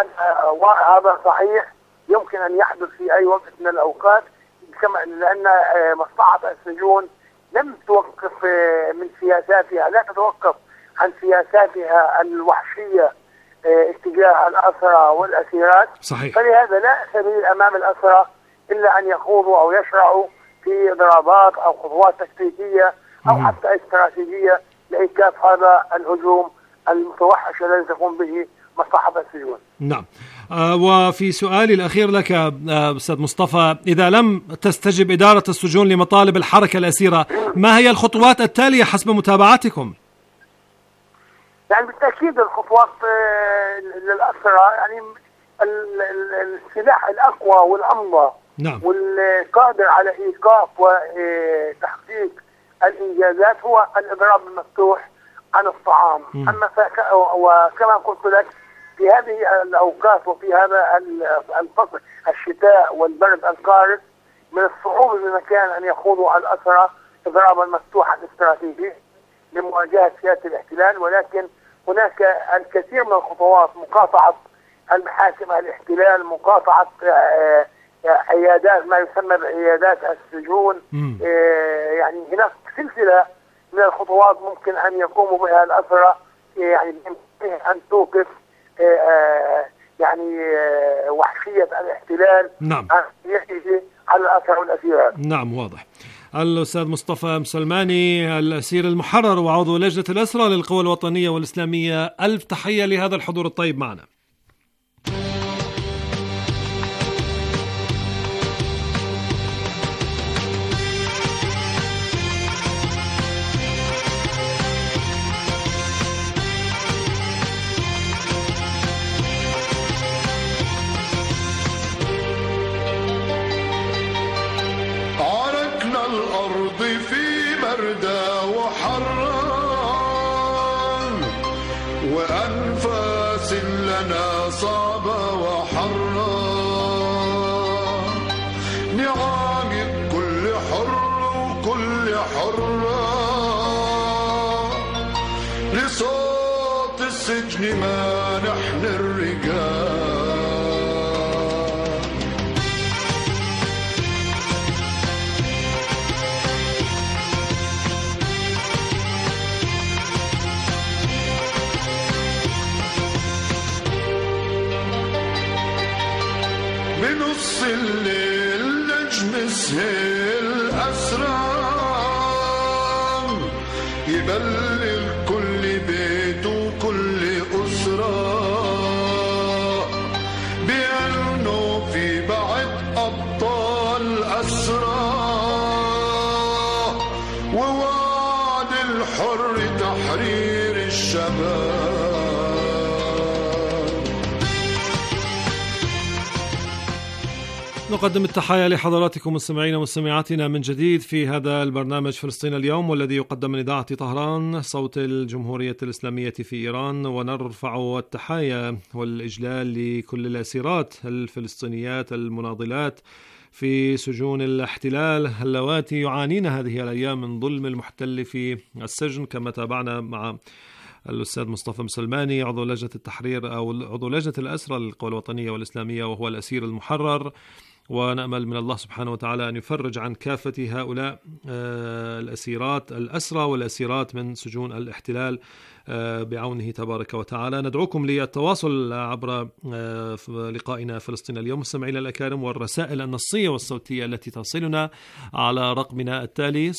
هذا صحيح يمكن أن يحدث في أي وقت من الأوقات، كما لأن مصلحة السجون لم توقف من سياساتها، لا تتوقف عن سياساتها الوحشية اتجاه الأسرى والأسيرات. صحيح. فلهذا لا سبيل أمام الأسرى إلا أن يخوضوا أو يشرعوا في ضربات أو خطوات تكتيكية أو حتى استراتيجية لإيقاف هذا الهجوم المتوحش الذي تقوم به مصلحة السجون. نعم. وفي سؤالي الأخير لك أستاذ مصطفى، إذا لم تستجب إدارة السجون لمطالب الحركة الأسيرة، ما هي الخطوات التالية حسب متابعتكم؟ يعني بالتأكيد الخطوات للأسرى، يعني السلاح الأقوى والأمضى والقادر على إيقاف وتحقيق الإنجازات هو الإضراب المفتوح عن الطعام. أما وكما قلت لك في هذه الأوقات وفي هذا الفصل الشتاء والبرد القارس من الصعوبة بمكان أن يخوضوا الأسرى إضرابا مفتوحا استراتيجي لمواجهة سياسة الاحتلال، ولكن هناك الكثير من الخطوات: مقاطعة المحاكم الاحتلال، مقاطعة عيادات ما يسمى بعيادات السجون، يعني هناك سلسلة من الخطوات ممكن أن يقوموا بها الأسرى، يعني أن توقف يعني وحشية الاحتلال يحيي على الأسرى والأسيرات. نعم، واضح. الأستاذ مصطفى مسلماني، الأسير المحرر وعضو لجنة الأسرى للقوى الوطنية والإسلامية، ألف تحية لهذا الحضور الطيب معنا. وأنفاس لنا صعبة وحرة، نعاند كل حر وكل حرة، لصوت السجن ما نحن الرجال. يبلغ كل بيت وكل أسرة بأنه في بعد أبطال أسرى، ووعد الحر تحرير الشباب. نقدم التحايا لحضراتكم مستمعينا ومستمعاتنا من جديد في هذا البرنامج فلسطين اليوم، والذي يقدم من إذاعة طهران صوت الجمهورية الإسلامية في إيران. ونرفع التحايا والإجلال لكل الأسيرات الفلسطينيات المناضلات في سجون الاحتلال اللواتي يعانين هذه الأيام من ظلم المحتل في السجن، كما تابعنا مع الأستاذ مصطفى مسلماني عضو لجنة التحرير أو عضو لجنة الأسرى للقوى الوطنية والإسلامية، وهو الأسير المحرر. ونأمل من الله سبحانه وتعالى أن يفرج عن كافة هؤلاء الأسيرات الأسرى والأسيرات من سجون الاحتلال بعونه تبارك وتعالى. ندعوكم للتواصل عبر لقائنا فلسطين اليوم مستمعينا الأكارم، والرسائل النصية والصوتية التي تصلنا على رقمنا التالي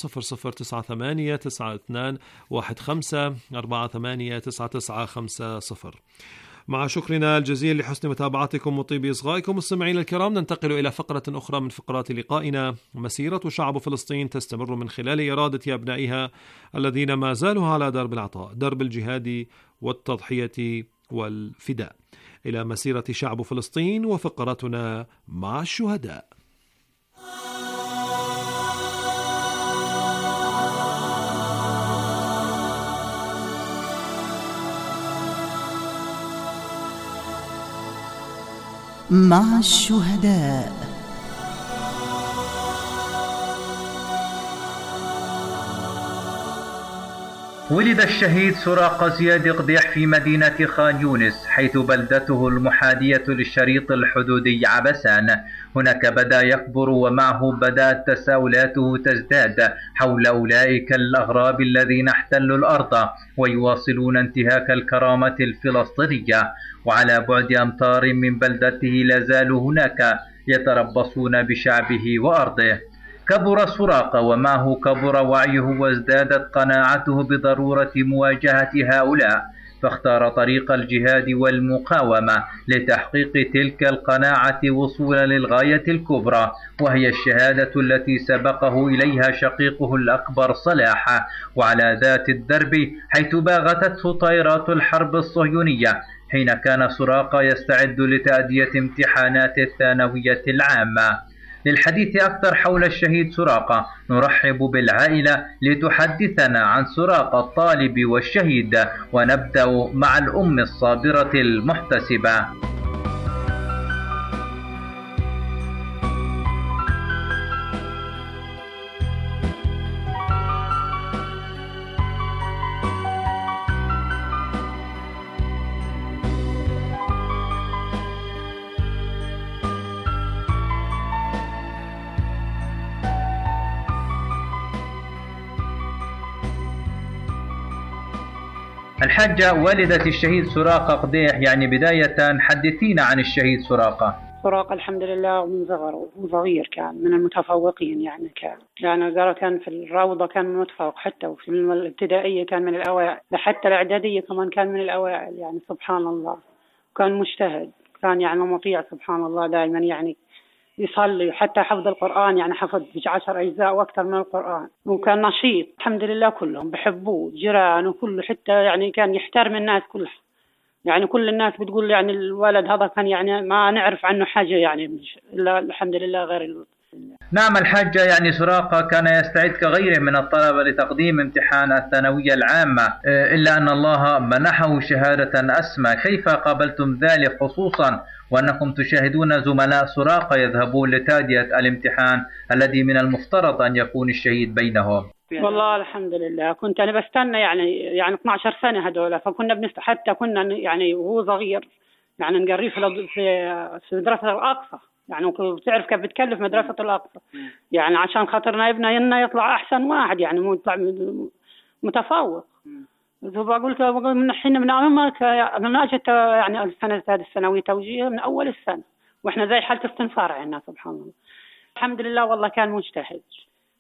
00989215489950. مع شكرنا الجزيل لحسن متابعتكم وطيب إصغائكم مستمعين الكرام، ننتقل إلى فقرة أخرى من فقرات لقائنا. مسيرة شعب فلسطين تستمر من خلال إرادة أبنائها الذين ما زالوا على درب العطاء، درب الجهاد والتضحية والفداء، إلى مسيرة شعب فلسطين وفقرتنا مع الشهداء. مع الشهداء. ولد الشهيد سراقة زياد قديح في مدينة خان يونس، حيث بلدته المحاذية للشريط الحدودي عبسان. هناك بدأ يكبر، ومعه بدأت تساؤلاته تزداد حول أولئك الأغراب الذين احتلوا الأرض ويواصلون انتهاك الكرامة الفلسطينية، وعلى بعد أمتار من بلدته لازالوا هناك يتربصون بشعبه وأرضه. كبر سراقة، ومعه كبر وعيه وازدادت قناعته بضرورة مواجهة هؤلاء، فاختار طريق الجهاد والمقاومة لتحقيق تلك القناعة وصولا للغاية الكبرى، وهي الشهادة التي سبقه إليها شقيقه الأكبر صلاح. وعلى ذات الدرب حيث باغتته طائرات الحرب الصهيونية حين كان سراقة يستعد لتأدية امتحانات الثانوية العامة. للحديث أكثر حول الشهيد سراقة نرحب بالعائلة لتحدثنا عن سراقة الطالب والشهيد، ونبدأ مع الأم الصابرة المحتسبة. الحاجة والدة الشهيد سراقة قديح، يعني بداية حدثينا عن الشهيد سراقة. سراقة الحمد لله من صغير كان من المتفوقين، يعني كان في الروضة كان من المتفوق، حتى وفي الابتدائية كان من الأوائل، حتى الإعدادية كمان كان من الأوائل، يعني سبحان الله. كان مجتهد، كان يعني مطيع سبحان الله، دائما يعني يصلي، حتى حفظ القرآن يعني حفظ 10 أجزاء وأكثر من القرآن، وكان نشيط الحمد لله، كلهم بحبوه، جيران وكله، حتى يعني كان يحترم الناس كلها، يعني كل الناس بتقول يعني الولد هذا كان يعني ما نعرف عنه حاجة، يعني إلا الحمد لله غير نعم الحاجة، يعني سراقة كان يستعد كغيره من الطلبة لتقديم امتحان الثانوية العامة، إلا أن الله منحه شهادة أسمى. كيف قابلتم ذلك، خصوصا وأنكم تشاهدون زملاء سراقة يذهبون لتأدية الامتحان الذي من المفترض أن يكون الشهيد بينهم؟ والله الحمد لله كنت أنا بستنى يعني 12 سنة هذول، فكنا حتى كنا يعني وهو صغير يعني نقريه في مدرسة الأقصى، يعني بتعرف كيف بتكلف مدرسة الأقصى، يعني عشان خاطرنا ابننا يطلع أحسن واحد، يعني يطلع متفوق. فقلت من حين من أجت يعني السنة الثانوية توجيه من أول السنة، وإحنا زي حالة استنفار عنا سبحان الله. الحمد لله والله كان مجتهد،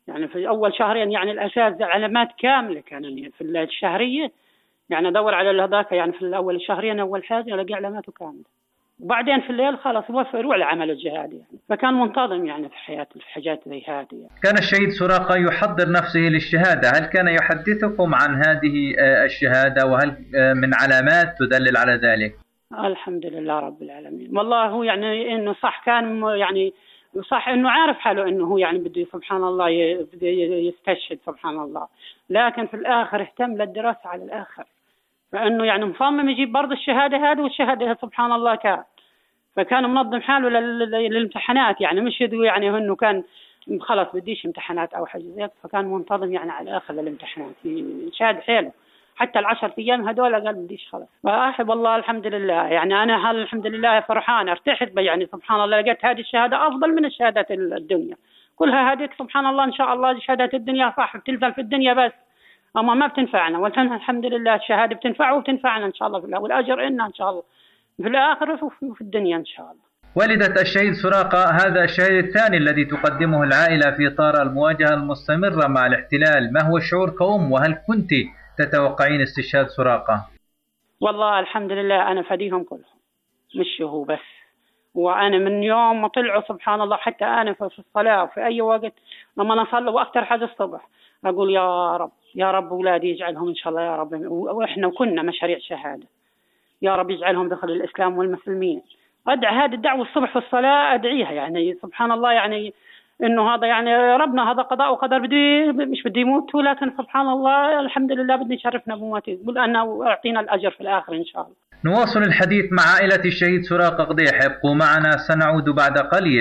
يعني في أول شهرين يعني الأساس علامات كاملة كان يعني في الشهرية، يعني أدور على هذاك يعني في الأول الشهرين أول حاجة ألاقي علاماته كاملة، وبعدين في الليل خلاص يروح لعمل الجهاد يعني. فكان منتظم يعني في حياته في حاجات زي هذه يعني. كان الشهيد سراقة يحضر نفسه للشهادة، هل كان يحدثكم عن هذه الشهادة وهل من علامات تدلل على ذلك؟ الحمد لله رب العالمين. والله هو يعني إنه صح كان يعني صح إنه عارف حاله إنه هو يعني بده سبحان الله يستشهد سبحان الله، لكن في الآخر اهتم للدراسة على الآخر، فإنه يعني مصمم يجيب برضه الشهادة هذه والشهادة سبحان الله كان، فكان منظم حاله للامتحانات يعني مش يعني إنه كان خلاص بديش امتحانات أو حاجة زي، فكان منتظم يعني على الآخر للامتحانات يشاهد حاله حتى 10 أيام هذول قال بديش خلاص. فأحب الله الحمد لله يعني أنا الحمد لله فرحان ارتحت يعني سبحان الله لقيت هذه الشهادة أفضل من الشهادات الدنيا كلها. هذيك سبحان الله إن شاء الله شهادات الدنيا صح بتنزل في الدنيا بس أما ما بتنفعنا، والحين الحمد لله الشهادة بتنفع وبتنفعنا إن شاء الله في الله، والأجر إننا إن شاء الله في الآخرة وفي الدنيا إن شاء الله. والدة الشهيد سراقة، هذا الشهيد الثاني الذي تقدمه العائلة في إطار المواجهة المستمرة مع الاحتلال، ما هو الشعور كأم وهل كنت تتوقعين استشهاد سراقة؟ والله الحمد لله أنا فديهم كلهم مش هو بس، وأنا من يوم ما طلعوا سبحان الله حتى أنا في الصلاة وفي أي وقت لما نصلي وأكثر حاجة الصبح أقول يا رب يا رب أولادي يجعلهم إن شاء الله يا رب، وإحنا كنا مشاريع شهادة يا رب يجعلهم دخل الإسلام والمسلمين. أدعى هذه الدعوة الصبح في الصلاة أدعيها يعني سبحان الله يعني إنه هذا يعني ربنا هذا قضاء وقدر مش بدي يموتوا، لكن سبحان الله الحمد لله بدي يشرفنا بموتي يقول أنا أعطينا الأجر في الآخر إن شاء الله. نواصل الحديث مع عائلة الشهيد سراقة قضيح، ابقوا معنا سنعود بعد قليل.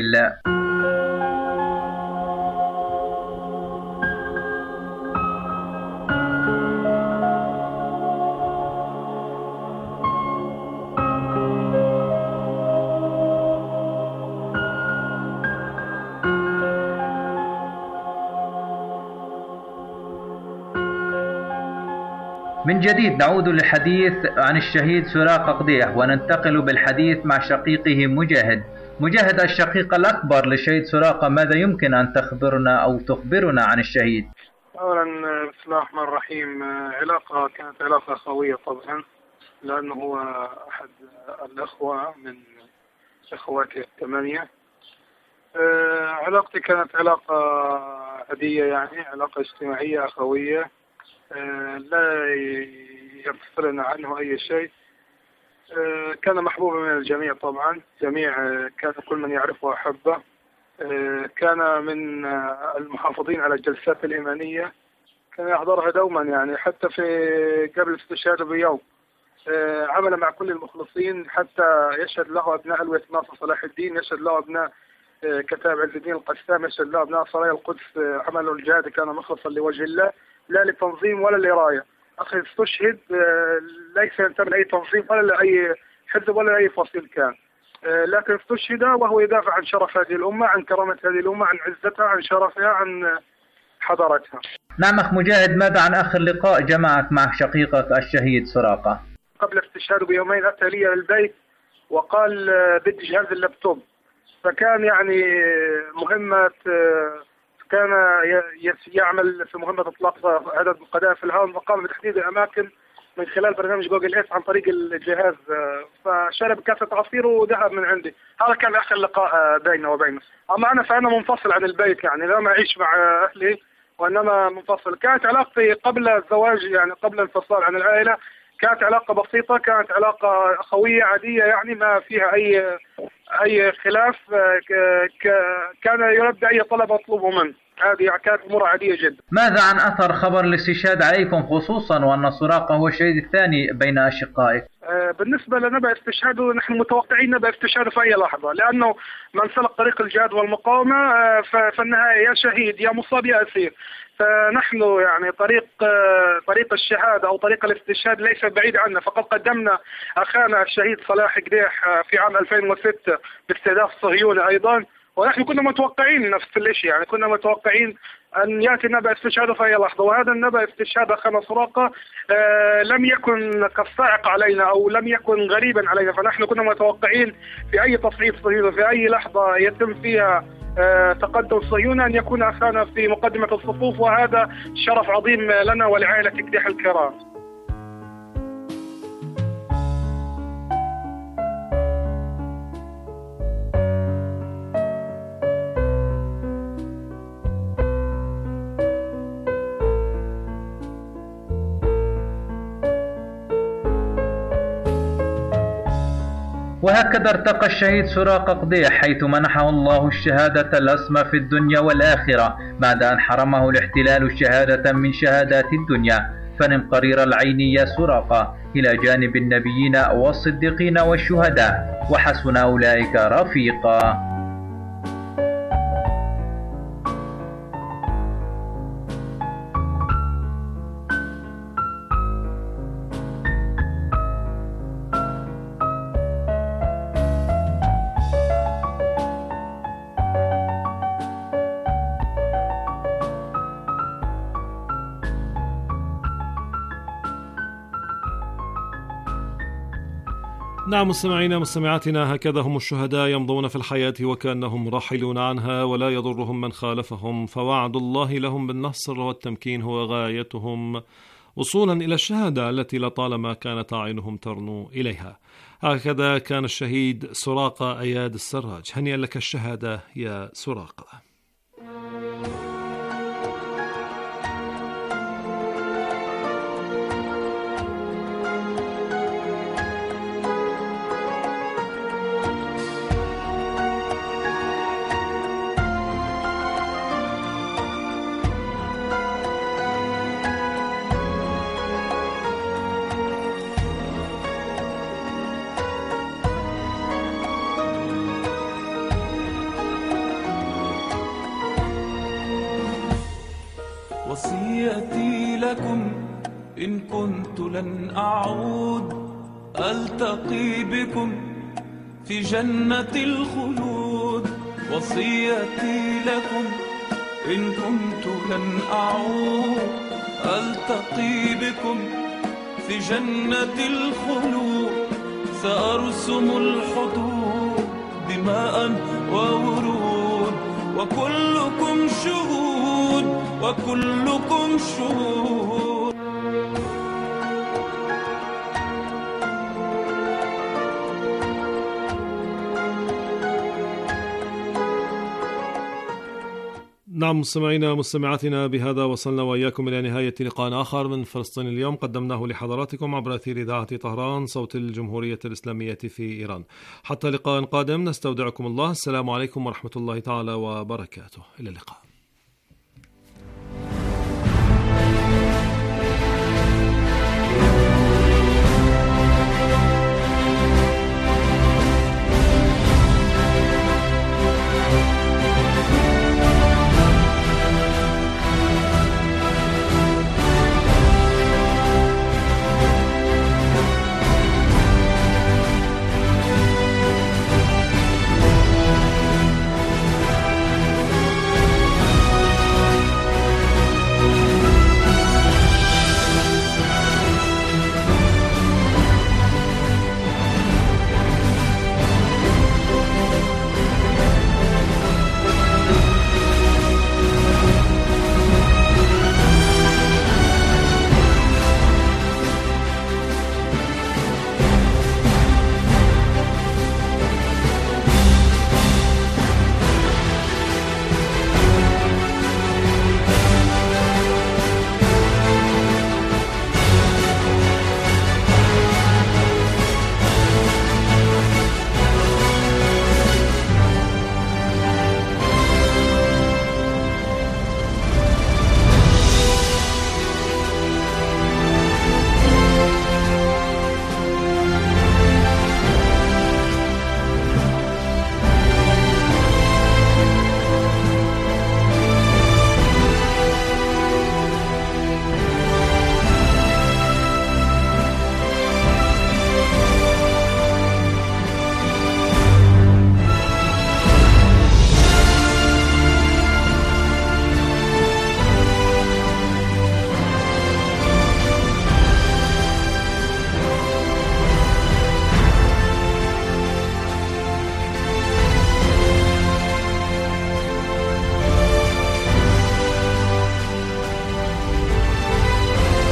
من جديد نعود للحديث عن الشهيد سراقة قضيح وننتقل بالحديث مع شقيقه مجاهد. مجاهد الشقيق الأكبر للشهيد سراقة، ماذا يمكن أن تخبرنا أو تخبرنا عن الشهيد؟ أولا بسم الله الرحمن الرحيم، علاقة كانت علاقة أخوية طبعا لأنه هو أحد الأخوة من أخواتي 8. علاقتي كانت علاقة عادية يعني علاقة اجتماعية أخوية، لا يفصلنا عنه أي شيء. كان محبوبا من الجميع طبعا، جميع كان كل من يعرفه أحبه. كان من المحافظين على الجلسات الإيمانية، كان يحضرها دوما يعني حتى في قبل استشهاده بيوم. عمل مع كل المخلصين حتى يشهد له أبناء ألوية ناصر صلاح الدين، يشهد له أبناء كتاب عز الدين القسام، يشهد له أبناء سرايا القدس. عمله الجهاد كان مخلصا لوجه الله لا لتنظيم ولا لراية. أخي استشهد ليس ينتمي لأي تنظيم ولا لأي حزب ولا لأي فصيل كان، لكن استشهد وهو يدافع عن شرف هذه الأمة، عن كرامة هذه الأمة، عن عزتها، عن شرفها، عن حضارتها. نعم أخ مجاهد، ماذا عن آخر لقاء جمعك مع شقيقك الشهيد سراقة؟ قبل استشهاده بيومين أتى لي البيت وقال بدي جهاز اللابتوب، فكان يعني مهمة، كان يعمل في مهمة إطلاق عدد قذائف الهواء، وقام بتحديد الأماكن من خلال برنامج جوجل إيرث عن طريق الجهاز، فشرب كاسة عصير وذهب من عندي. هذا كان آخر لقاء بيننا وبينه. أما أنا فأنا منفصل عن البيت يعني لا أعيش مع أهلي وإنما منفصل. كانت علاقتي قبل الزواج يعني قبل الانفصال عن العائلة كانت علاقة بسيطة، كانت علاقة أخوية عادية يعني ما فيها أي خلاف. كان يلبي أي طلب أطلبه منه، هذه كانت أمور عادية جدا. ماذا عن أثر خبر الاستشهاد عليكم خصوصا وأن سراقة هو الشهيد الثاني بين أشقائك؟ بالنسبة لنبأ استشهاده نحن متوقعين نبأ استشهاده في أي لحظة، لأنه من سلك طريق الجهاد والمقاومة في النهاية يا شهيد يا مصاب يا أسير. فنحن يعني طريق الشهادة أو طريق الاستشهاد ليس بعيد عنا، فقد قدمنا أخانا الشهيد صلاح قديح في عام 2006 باستهداف صهيوني أيضا، ونحن كنا متوقعين نفس الشيء، يعني كنا متوقعين أن يأتي نبأ استشهاده في أي لحظة، وهذا النبأ استشهاد أخانا سراقة لم يكن كالصاعق علينا أو لم يكن غريبا علينا، فنحن كنا متوقعين في أي تصعيد صهيوني في أي لحظة يتم فيها تقدم صهيوني أن يكون أخانا في مقدمة الصفوف، وهذا شرف عظيم لنا ولعائلة قديح الكرام. وهكذا ارتقى الشهيد سراقة قديح حيث منحه الله الشهادة الأسمى في الدنيا والآخرة بعد أن حرمه الاحتلال شهادة من شهادات الدنيا. فنم قرير العين يا سراقة إلى جانب النبيين والصديقين والشهداء، وحسن أولئك رفيقا. نعم مستمعينا مستمعاتنا، هكذا هم الشهداء يمضون في الحياة وكأنهم راحلون عنها ولا يضرهم من خالفهم، فوعد الله لهم بالنصر والتمكين هو غايتهم وصولا إلى الشهادة التي لطالما كانت أعينهم ترنو إليها. هكذا كان الشهيد سراقة أياد السراج. هنيئا لك الشهادة يا سراقة. وصيتي لكم إن كنت لن أعود ألتقي بكم في جنة الخلود. وصيتي لكم إن كنت لن أعود ألتقي بكم في جنة الخلود. سأرسم الحدود دماء وورود وكلكم شهود وكلكم شهود. نعم مستمعينا مستمعاتنا، بهذا وصلنا وإياكم إلى نهاية لقاء آخر من فلسطين اليوم قدمناه لحضراتكم عبر أثير إذاعة طهران صوت الجمهورية الإسلامية في إيران. حتى لقاء قادم نستودعكم الله. السلام عليكم ورحمة الله تعالى وبركاته. إلى اللقاء.